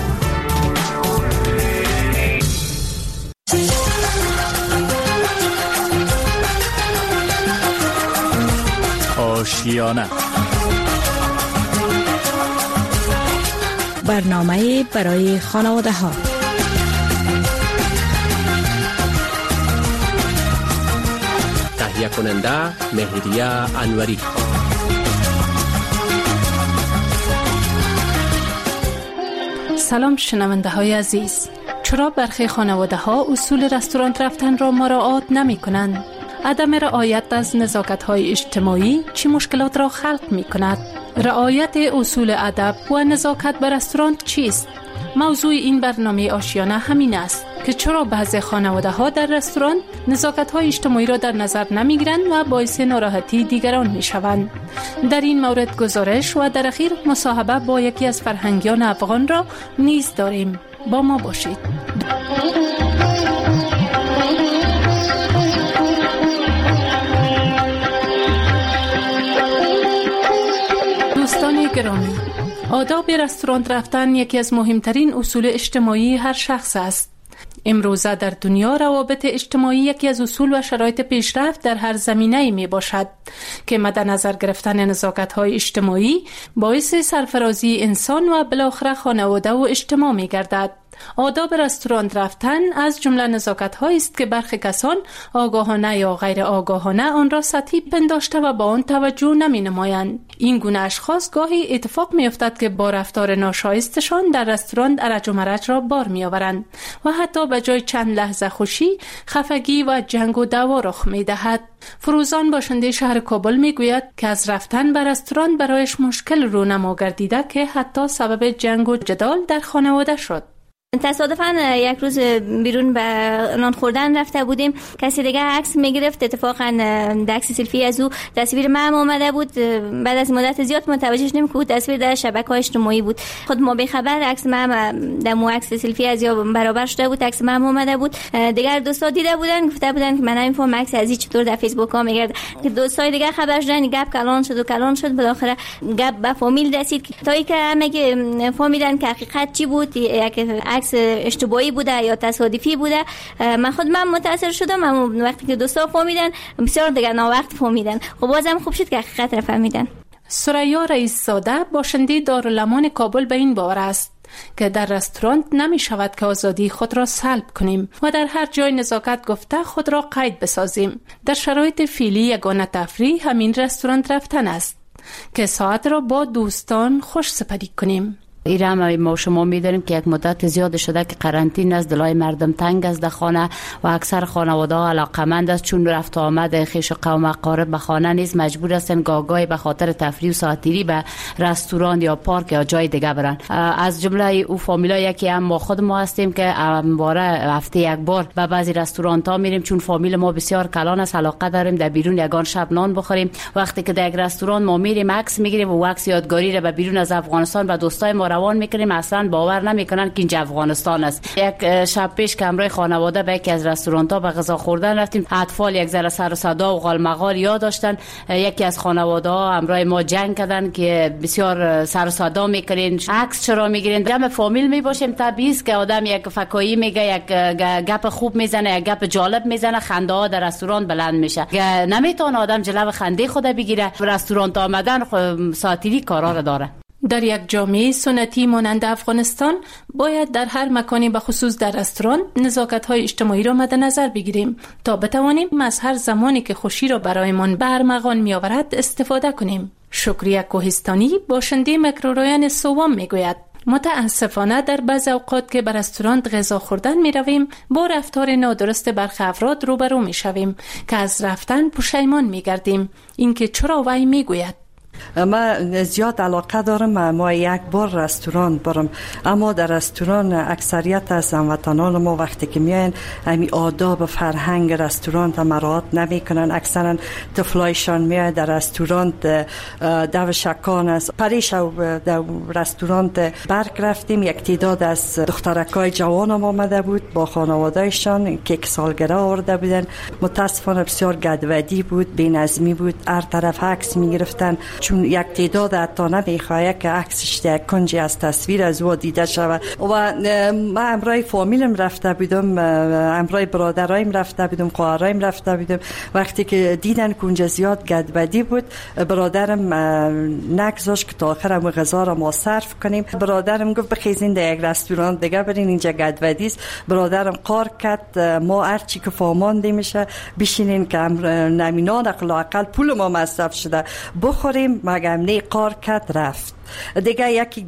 آشیانه برنامه برای خانواده ها. تهیه کننده مهریه انوری. سلام شنونده های عزیز. چرا برخی خانواده ها اصول رستوران رفتن را مراعات نمی کنند؟ عدم رعایت از نزاکت های اجتماعی چه مشکلات را خلق می کند؟ رعایت اصول ادب و نزاکت به رستوران چیست؟ موضوع این برنامه آشیانه همین است که چرا بعضی خانواده ها در رستوران نزاکت های اجتماعی را در نظر نمی گیرند و باعث ناراحتی دیگران می شوند. در این مورد گزارش و در اخیر مصاحبه با یکی از فرهنگیان افغان را نیز داریم. با ما باشید. دوستان گرامی، آداب رستوران رفتن یکی از مهمترین اصول اجتماعی هر شخص است. امروزه در دنیا روابط اجتماعی یکی از اصول و شرایط پیشرفت در هر زمینه‌ای می باشد که مد نظر گرفتن نزاکت‌های اجتماعی باعث سرفرازی انسان و بالاخره خانواده و اجتماع می گردد. آداب رستوران رفتن از جمله نزاکت‌هایی است که برخی کسان آگاهانه یا غیر آگاهانه آن را سطحی پنداشته و با آن توجه نمی‌نمایند. این گونه اشخاص گاهی اتفاق می‌افتد که با رفتار ناشایستشان در رستوران ارج و مرج را بار می‌آورند و حتی به جای چند لحظه خوشی خفگی و جنگ و دعوا رخ می‌دهد. فروزان باشنده شهر کابل میگوید که از رفتن به رستوران برایش مشکل رونما گردیده که حتی سبب جنگ و جدال در خانواده شد. تصادفاً یک روز بیرون به نان خوردن رفته بودیم، کسی دیگه عکس میگرفت، اتفاقاً عکس سلفی از او تصویر من اومده بود. بعد از مدت زیاد متوجه شدیم که تصویر در شبکه‌های اجتماعی بود. خود ما به خبر عکس من در مو عکس سلفی از یا برابر شده بود، عکس من اومده بود. دیگر دوستا دیده بودن، گفته بودن که من نمیفهم عکس از چطور در فیسبوک ها میگرد. که دوستای دیگه خبر شدن، گپ کلان شد بالاخره گپ به فامیل رسید تا اینکه همه فهمیدن که حقیقت چی بود، یک عکس اشتباهی بوده یا تصادفی بوده. من متاثر شدم. وقتی که دوستا فهمیدن، بسیار دیگه ناوقت فهمیدن. خب بازم خوب شد که حقیقت را فهمیدن. سریا رئیس زاده باشنده دارالامان کابل به این باور است که در رستوران نمی شود که آزادی خود را سلب کنیم و در هر جای نزاکت گفته خود را قید بسازیم. در شرایط فعلی یگانه تفریح همین رستوران رفتن است که ساعت را با دوستان خوش سپری کنیم. ایران ما شما می‌دانیم که یک مدت زیاد شده که قرنطینه از دلای مردم تنگ است در خانه و اکثر خانواده‌ها علاقه‌مند است، چون رفت و آمد خویش و قوم اقارب به خانه نیز مجبور هستند گاهی به خاطر تفریح و ساعتگیری به رستوران یا پارک یا جای دیگه برن. از جمله او فامیلا یکی هم ما خود ما هستیم که همواره هفته یک بار به بعضی رستوران‌ها میریم، چون فامیل ما بسیار کلان است، علاقه داریم در بیرون یگان شب نان بخوریم. وقتی که در یک رستوران ما میریم عکس میگیریم و عکس یادگاری را به بیرون از افغانستان و دوستای ما روان میکنیم، اصلا باور نمیکنن که اینجا افغانستان است. یک شب پیش که همراه خانواده به یکی از رستوران‌ها به غذا خوردن رفتیم، اطفال یک ذره سر و صدا و غالمغال یاد داشتن. یکی از خانواده‌ها همراه ما جنگ کردن که بسیار سر و صدا میکنین، عکس چرا میگیرین؟ جمع فامیل میباشیم، طبیعی است که آدم یک فکایی میگه، یک گپ خوب میزنه، یک گپ جالب میزنه، خنده ها در رستوران بلند میشه. نمیتونه آدم جلو خنده خود بگیره. رستوران آمدن ساعتی کارا داره. در یک جامعه سنتی مانند افغانستان باید در هر مکانی به خصوص در رستوران نزاکت‌های اجتماعی را مد نظر بگیریم تا بتوانیم از هر زمانی که خوشی را برایمان به ارمغان می‌آورد استفاده کنیم. شکریه کوهستانی باشنده میکرورایان سوم میگوید متاسفانه در بعض اوقات که به رستوران غذا خوردن می رویم با رفتار نادرست برخی افراد روبرو می شویم که از رفتن پشیمان می گردیم. اینکه چرا وی می گوید من زیاد علاقه دارم ما یک بار رستوران برم، اما در رستوران اکثریت از هموطنان ما وقتی که میاین همین آداب فرهنگ رستوران را مراعات نمیکنن. اکثرا طفلایشان میاد در رستوران دو شکان است. پریش در رستوران برگ رفتیم، یک تعداد از دخترکای جوان هم آمده بود با خانوادهشان کیک سالگرد آورده بودن. متاسفانه بسیار گدودی بود، بی‌نظمی بود، هر طرف عکس میگرفتن، چون یک تعداد حتی نمیخواه که عکسش در کنجی از تصویر از او دیده شود. و من امرای فامیلم رفته بودم، امرای برادرایم رفته بودم، خواهرایم رفته بودم. وقتی که دیدن کنجه زیاد گدودی بود، برادرم نگذاشت که تا آخر هم غذا را ما صرف کنیم. برادرم گفت بخیزین در یک رستوران دیگه برین، اینجا گدودی است. برادرم قار کرد ما هرچی که فهمانده میشه بشینین که نمینان اقل پول ما مصرف شده بخوریم، مگم نه قار کرد رفت. دیگه یکی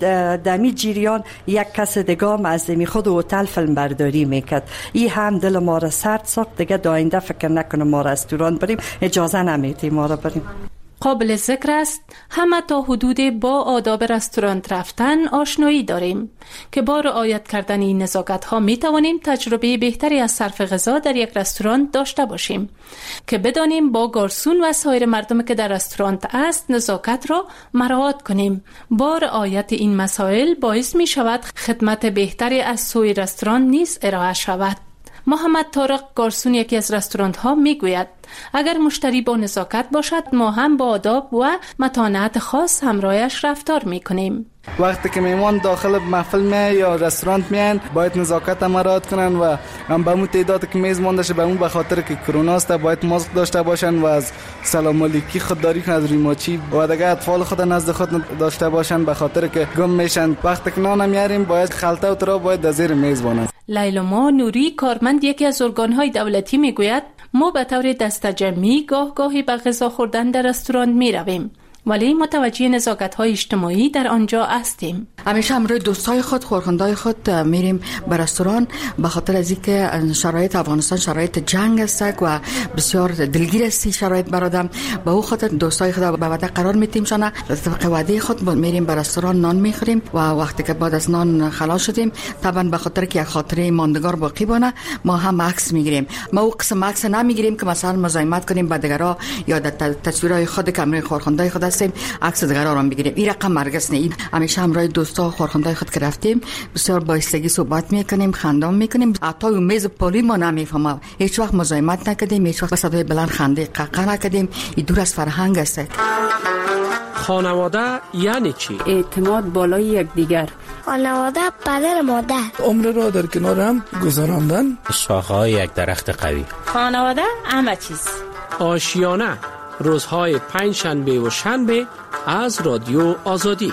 دمی جریان یک کس دیگه هم از دمی خود هتل فیلم برداری میکرد. این هم دل ما را سرد ساخت. دیگه داینده فکر نکنم ما رستوران بریم، اجازه نمیدیم ما را بریم. قابل ذکر است همه تا حدود با آداب رستوران رفتن آشنایی داریم که با رعایت کردن این نزاکت ها می توانیم تجربه بهتری از صرف غذا در یک رستوران داشته باشیم که بدانیم با گارسون و سایر مردم که در رستوران است نزاکت را مراعات کنیم. با رعایت این مسائل باعث می شود خدمت بهتری از سوی رستوران نیز ارائه شود. محمد طارق گارسون یکی از رستوران ها می گوید اگر مشتری با نزاکت باشد ما هم با آداب و متانت خاص همراهش رفتار می کنیم. وقتی که میمان داخل محفل می یا رستوران میان باید نزاکت هم مراعات کنن و هم به اون تعداد که میزبان داشته به اون به خاطر که کرونا است باید ماسک داشته باشن و از سلام علیکی خودداری کنن، از ریماچی و دیگه اطفال خود نزد خود داشته باشن به خاطر که گم میشن. وقتی که نان میاریم باید خلطه و ترا باید در زیر میز بانند. لیلا نوری کارمند یکی از ارگان‌های دولتی میگوید ما به طور دسته‌جمعی گاهی به غذا خوردن در رستوران می رویم ولی متوجه نزاکت‌های اجتماعی در آنجا هستیم. همیشه همراه دوستای خود، خورخندای خود میریم به رستوران به خاطر از اینکه شرایط افغانستان شرایط جنگ است و بسیار دلگیر است شرایط برادم. به او خاطر دوستای خود به وعده قرار میتیم شنا طبق وعده خود میریم به رستوران نان میخوریم و وقتی که بعد از نان خلاص شدیم طبعا به خاطر که یک خاطره ماندگار باقی بونه ما هم عکس میگیریم. ما او قسم عکس نمیگیریم که مثلا مزاحمت کنیم با دیگرا یا در تصویرهای خود که همراه خورخندای خود عکس دیگران را بگیریم. این رقم مرگس نه. همیشه همراه دوستا و خورخندای خود که رفتیم بسیار با ایستگی صحبت میکنیم، خندام میکنیم. حتی اون میز پولی ما نمیفهمم. هیچ وقت مزاحمت نکردیم، هیچ وقت به صدای بلند خنده قهقه نکردیم. این دور از فرهنگ است. خانواده یعنی چی؟ اعتماد بالای یکدیگر. خانواده پدر مادر. عمر را در کنار هم گذراندن. شاخه‌های یک درخت قوی. خانواده همه چیز. آشیانه روزهای پنجشنبه و شنبه از رادیو آزادی.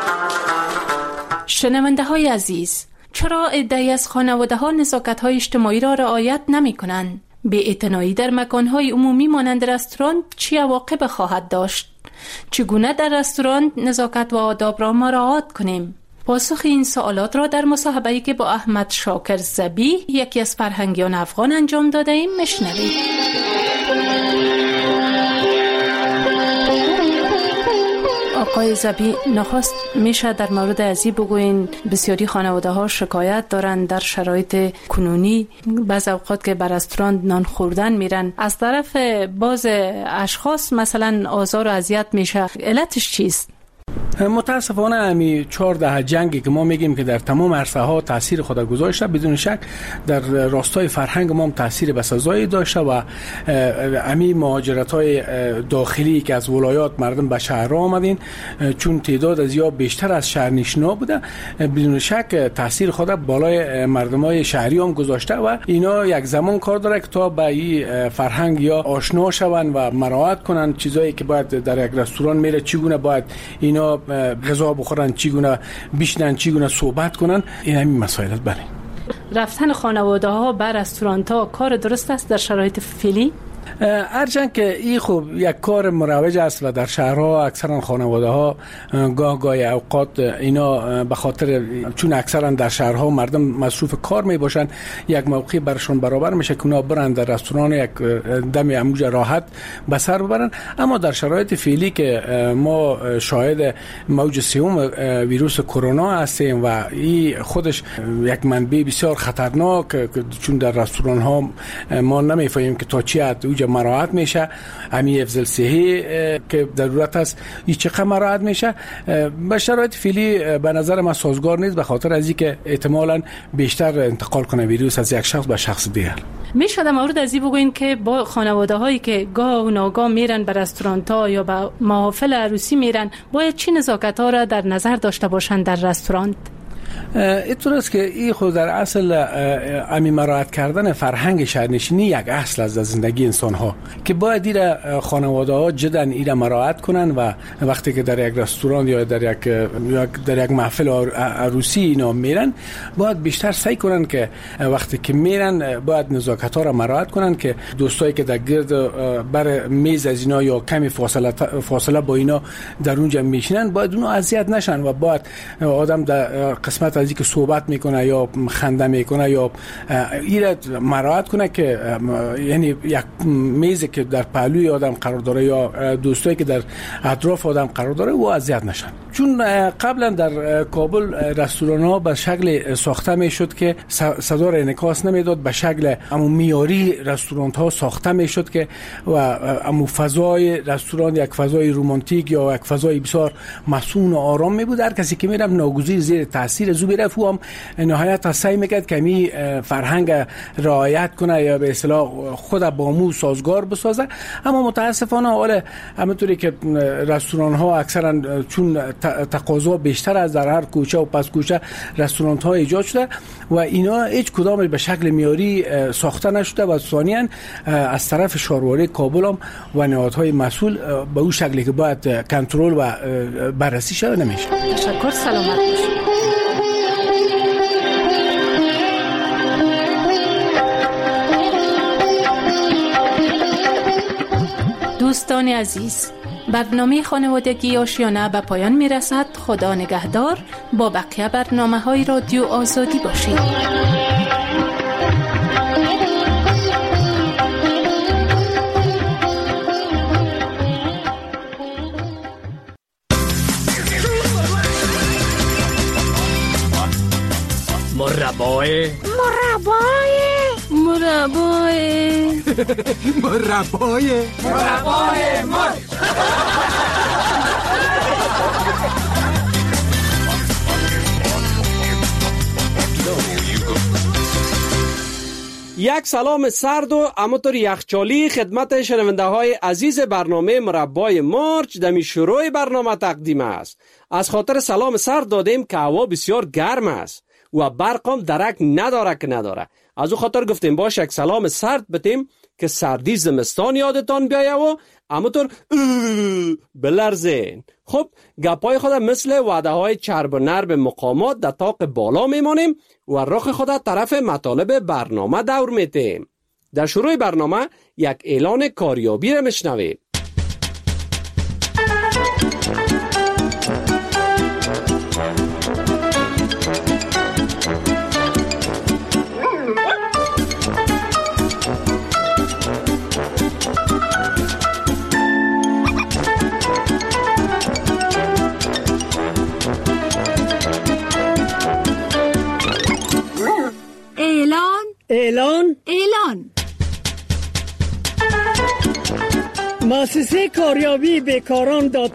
شنونده های عزیز، چرا عده‌ای از خانواده ها نزاکت های اجتماعی را رعایت نمی کنند؟ بی‌اعتنایی در مکان های عمومی مانند رستوران چه عواقب خواهد داشت؟ چگونه در رستوران نزاکت و آداب را مراعات کنیم؟ پاسخ این سوالات را در مصاحبه‌ای که با احمد شاکر زبیح یکی از فرهنگیان افغان انجام داده ایم میشنوید. آقای زبیح، نخست میشه در مورد ازی بگوین بسیاری خانواده ها شکایت دارن در شرایط کنونی بعض اوقات که بر رستوران نان خوردن میرن از طرف باز اشخاص مثلا آزار و اذیت میشه. علتش چیست؟ متاسفانه همی 14 جنگی که ما میگیم که در تمام عرصه ها تاثیر خود گذاشته، بدون شک در راستای فرهنگ ما هم تاثیر بسزایی داشته و همی مهاجرت های داخلی که از ولایات مردم به شهر آمدین چون تعداد از یا بیشتر از شهرنشینا بوده، بدون شک تاثیر خود بالای مردم های شهری هم گذاشته و اینا یک زمان کار داره که تا به این فرهنگ یا آشنا شون و مراعات کنن چیزایی که باید در یک رستوران میره چگونه باید اینا غذا بخورن، چگونه بشنن، چگونه صحبت کنن. این همین مسائل. بله، رفتن خانواده ها به رستوران ها کار درست است در شرایط فعلی؟ هرچند که این خب یک کار مروج است و در شهرها اکثرا خانواده ها گاه اوقات اینا به خاطر چون اکثرا در شهرها مردم مصروف کار می باشن یک موقعی برشون برابر میشه که اونا برن در رستوران یک دم اموج راحت به سر ببرن. اما در شرایط فعلی که ما شاهد موج سوم ویروس کرونا هستیم و این خودش یک منبع بسیار خطرناک، چون در رستوران ها ما نمیفهمیم که تا چی حد اوج مراعات میشه، همین افضل صحی که ضرورت است این چقدر مراعات میشه. به شرایط فعلی به نظر من سازگار نیست، به خاطر از اینکه احتمالاً بیشتر انتقال کنه ویروس از یک شخص به شخص دیگر. میشه در مورد از این بگوین که با خانواده هایی که گاه و ناگاه میرن به رستوران ها یا به محافل عروسی میرن باید چی نزاکت ها را در نظر داشته باشند در رستوران؟ اینطور است که این خود در اصل امی مراعات کردن فرهنگ شهرنشینی یک اصل از زندگی انسان ها که باید ایره خانواده ها جدا ایره مراعات کنن و وقتی که در یک رستوران یا در یک محفل عروسی اینا میرن باید بیشتر سعی کنن که وقتی که میرن باید نزاکت ها را مراعات کنن که دوستایی که در گرد بر میز از اینا یا کمی فاصله با اینا در اونجا میشینن باید اونو اذیت نشن و باید آدم در قسمت از اینکه صحبت میکنه یا خنده میکنه یا ایره مراعات کنه که یعنی یک میزی که در پهلوی آدم قرار داره یا دوستایی که در اطراف آدم قرار داره و اذیت نشن. چون قبلا در کابل رستوران ها به شکل ساخته میشد که صدا را انعکاس نمیداد، به شکل امو میاری رستوران ها ساخته میشد که و امو فضای رستوران یک فضای رمانتیک یا یک فضای بسیار مسئول و آرام می بود. هر کسی که میرم ناگزیر زیر تاثیر زو میرفت و هم نهایت سعی میکرد که می فرهنگ رعایت کنه یا به اصطلاح خود با مو سازگار بسازه. اما متاسفانه حالا همونطوری که رستوران ها اکثرا چون تقاضا بیشتر از در هر کوچه و پس کوچه رستوران ها ایجاد شده و اینا هیچ کدامش به شکل معیاری ساخته نشده و ثانیاً از طرف شهرواری کابل هم و نهادهای مسئول به اون شکلی که باید کنترل و بررسی شده نمیشه. تشکر، سلامت باشید. دوستان عزیز، برنامه خانوادگی آشیانه به پایان می رسد. خدا نگهدار. با بقیه برنامه های رادیو آزادی باشید. مربای یک سلام سرد و همونطور یخچالی خدمت شنونده های عزیز برنامه مربای مارچ دمی شروع برنامه تقدیم است. از خاطر سلام سرد دادیم که هوا بسیار گرم است و برقم درک نداره. از او خاطر گفتیم باش یک سلام سرد بتیم که سردی زمستان یادتان بیایه و همونطور بلرزین. خب گپای خود مثل وعده های چرب و نرب مقامات در طاق بالا میمانیم و رخ خود طرف مطالب برنامه دور میتیم. در شروع برنامه یک اعلان کاریابی را میشنویم. اعلان مؤسسه کاریابی بیکاران